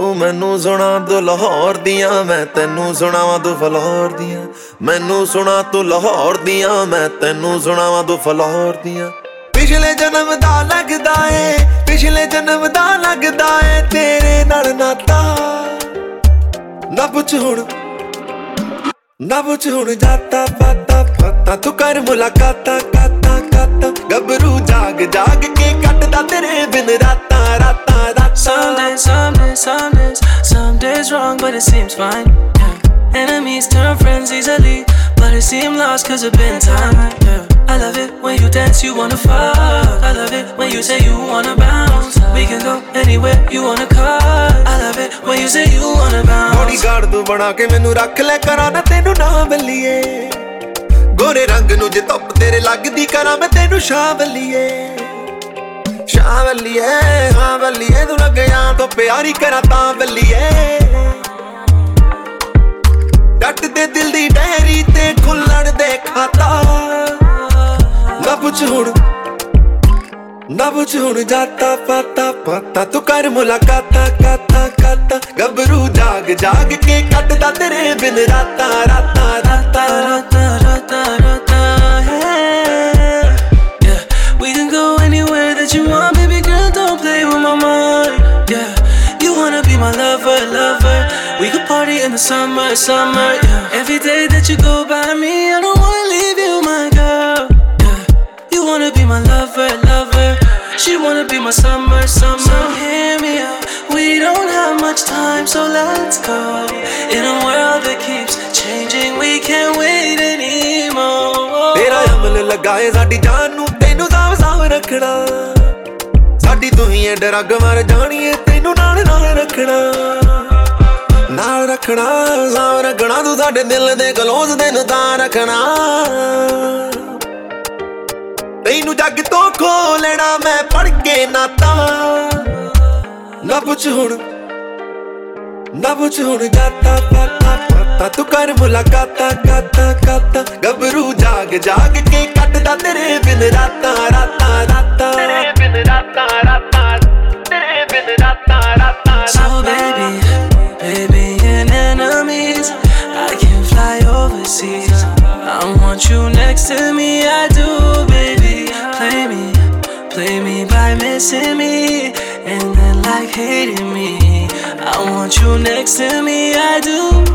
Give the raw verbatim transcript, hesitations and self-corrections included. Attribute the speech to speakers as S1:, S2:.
S1: ਤੂੰ ਮੈਨੂੰ ਸੁਣਾ ਤੂੰ ਲਾਹੌਰ ਦੀਆਂ, ਮੈਂ ਤੈਨੂੰ ਸੁਣਾਵਾਂ ਤੂੰ ਫਲਾਹੌਰ ਦੀਆਂ। ਮੈਨੂੰ ਸੁਣਾ ਤੂੰ ਲਾਹੌਰ ਦੀਆਂ, ਮੈਂ ਤੈਨੂੰ ਸੁਣਾਵਾਂ ਤੂੰ ਫਲਾਹੌਰ ਦੀਆਂ। ਪਿਛਲੇ ਜਨਮ ਦਾ ਲੱਗਦਾ ਏ, ਪਿਛਲੇ ਜਨਮ ਦਾ ਲੱਗਦਾ ਏ ਤੇਰੇ ਨਾਲ ਨਾਤਾ। ਨਾ ਪੁੱਛ ਹੁਣ, ਨਾ ਪੁੱਛ ਹੁਣ ਜਾਤਾ ਪਾਤਾ ਪਾਤਾ, ਤੂੰ ਕਰ ਮੁਲਾਕਾਤਾਂ ਕਾਤਾ ਕਾਤਾ। ਗੱਭਰੂ ਜਾਗ ਜਾਗ ਕੇ ਕੱਟਦਾ ਤੇਰੇ ਬਿਨ ਰਾਤਾਂ ਰਾਤਾਂ ਰਾਤਾਂ।
S2: Some days, some days, some days, some days wrong but it seems fine, yeah. Enemies turn friends easily, but it seems lost cause it's been time, yeah. I love it when you dance, you wanna fuck. I love it when you say you wanna bounce. We can go anywhere you wanna cut. I love it when you say you wanna bounce.
S1: Bodyguard ਤੂੰ ਬਣਾ ਕੇ ਮੈਨੂੰ ਰੱਖ ਲੈ, ਕਰਾਂ ਨਾ ਤੈਨੂੰ ਨਾ ਬੱਲੀਏ। ਗੋਰੇ ਰੰਗ ਨੂੰ ਜੇ ਧੁੱਪ ਤੇਰੇ ਲੱਗਦੀ, ਕਰਾਂ ਮੈਂ ਤੈਨੂੰ ਸ਼ਾਹ ਬੱਲੀਏ। ਸ਼ਾਹ ਬੱਲੀਏ, ਹਾਂ ਬੱਲੀਏ, ਤੂੰ ਲੱਗਿਆ ਤੋਂ ਪਿਆਰੀ ਕਰਾਂ ਤਾਂ ਬੱਲੀਏ। ਡੱਟ ਦੇ ਦਿਲ ਦੀ ਡੈਰੀ ਤੇ ਖੁੱਲਣ ਦੇ ਖਾਤਾ। ਨਾ ਪੁੱਛ ਹੁਣ, ਨਾ ਪੁੱਛ ਹੁਣ ਜਾਤਾ ਪਾਤਾ ਪਾਤਾ, ਤੂੰ ਕਰ ਮੁਲਾਕਾਤਾਂ ਕਾਤਾ ਕਾਤਾ। ਗੱਭਰੂ ਜਾਗ ਜਾਗ ਕੇ ਕੱਟਦਾ ਤੇਰੇ ਬਿਨ ਰਾਤਾਂ ਰਾਤਾਂ ਰਾਤਾਂ ਰਾਤਾਂ ਰਾਤਾਂ ਰਾਤਾਂ।
S2: Yeah, we can go anywhere that you want, baby girl, don't play with my mind. Yeah, you wanna be my lover, lover. We could party in the summer, summer, yeah. Every day that you go by me, I don't wanna leave you, my girl. You wanna be my lover, lover. She wanna be my summer, summer. So hear me out, we don't have much time, so let's go. In a world that keeps changing, we can't wait anymore.
S1: ਤੇਰਾ ਅਮਲ ਲਗਾਏ ਸਾਡੀ ਜਾਨ ਨੂੰ, ਤੈਨੂੰ ਸਾਂਭ ਸਾਂਭ ਰੱਖਣਾ। ਸਾਡੀ ਤੂੰ ਹੀ ਐ ਡਰੱਗ ਮਰ ਜਾਣੀਏ, ਤੈਨੂੰ ਨਾਲ ਨਾਲ ਰੱਖਣਾ, ਨਾਲ ਰੱਖਣਾ, ਸਾਂਭ ਰੱਖਣਾ। ਤੂੰ ਸਾਡੇ ਦਿਲ ਦੇ ਕਲੋਜ਼ ਤੈਨੂੰ ਤਾਂ ਰੱਖਣਾ। ਤੈਨੂੰ ਜੱਗ ਤੋਂ ਖੋ ਲੈਣਾ ਮੈਂ ਪੜ ਕੇ ਨਾਤਾ। ਨਾ ਪੁੱਛ ਹੁਣ, ਨਾ ਪੁੱਛ ਹੁਣ ਜਾਤਾ ਪਾਤਾ ਪਾਤਾ, ਤੂੰ ਕਰ ਮੁਲਾਕਾਤਾਂ ਕਾਤਾ ਕਾਤਾ। ਗੱਭਰੂ ਜਾਗ ਜਾਗ ਕੇ ਕੱਟਦਾ ਤੇਰੇ ਬਿਨ ਰਾਤਾਂ ਰਾਤਾਂ ਰਾਤਾਂ, ਤੇਰੇ ਬਿਨ ਰਾਤਾਂ ਰਾਤਾਂ, ਤੇਰੇ ਬਿਨ ਰਾਤਾਂ ਰਾਤਾਂ।
S2: So baby, baby and enemies, I can fly overseas. I want you next to me, I do, baby. Play me, play me by missing me, and then like hating me. I want you next to me, I do.